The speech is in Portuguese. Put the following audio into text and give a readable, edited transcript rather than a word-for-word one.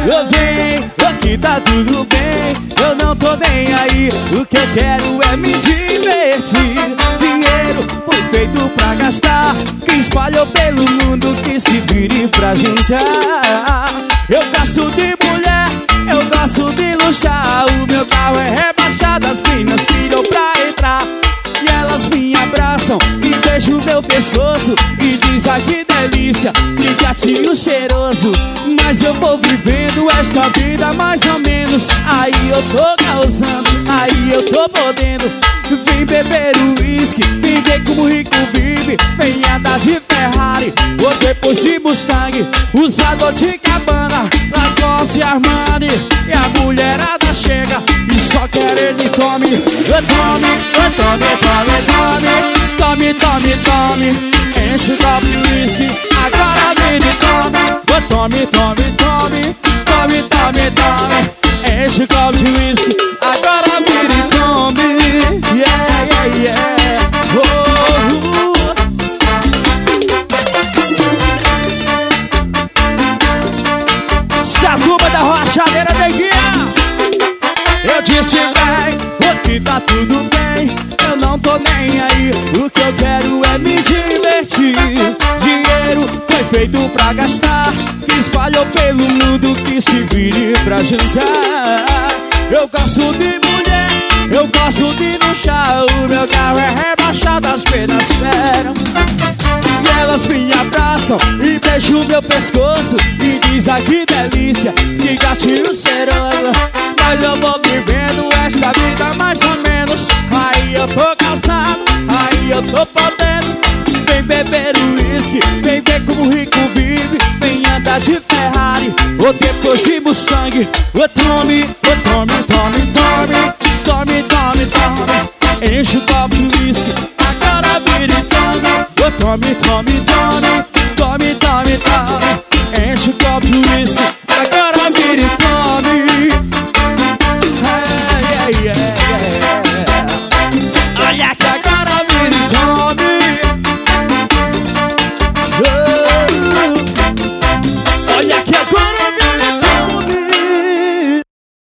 Eu venho, aqui tá tudo bem, eu não tô nem aí. O que eu quero é me divertir. Dinheiro foi feito pra gastar, que espalhou pelo mundo, que se vire pra juntar. Eu gosto de mulher, eu gosto de luxar. O meu carro é rebaixado, as minas piram pra entrar. E elas me abraçam e beijam meu pescoço e diz: ai que delícia, que gatinho cheiroso. Mas eu vou vivendo esta vida mais ou menos. Aí eu tô causando, aí eu tô podendo. Vem beber o uísque, vem ver como rico vive. Vem andar de Ferrari ou depois de Mustang, usado de Cabana, Lacoste e Armani. E a mulherada chega e só quer ele tome. Tome, tome, tome. Enche o copo de uísque, agora vem e tome. Tome, tome, tome. Tome, tome, tome. Enche o copo de uísque, agora vem e tome. Yeah, yeah, yeah. Chatuba da Rochadeira, neguinha. Eu disse bem, aqui tá tudo bem, eu não tô nem aí. O que eu quero é me divertir. Dinheiro foi feito pra gastar, que espalhou pelo mundo, que se vire pra jantar. Eu gosto de mulher, eu gosto de luxar. O meu carro é rebaixado, as penas esperam. E elas me abraçam e beijam meu pescoço e diz: ai que delícia, que gatinho cheiroso. Mas eu vou vivendo esta vida mais ou menos. Aí eu tô cansado, aí eu tô podendo. Vem beber o uísque, vem ver como rico vive. Vem andar de Ferrari ou depois de Mustang. Tome, tome, tome, tome. Tome, tome, tome. Enche o copo de uísque, agora vira e tome. Tome, tome, tome.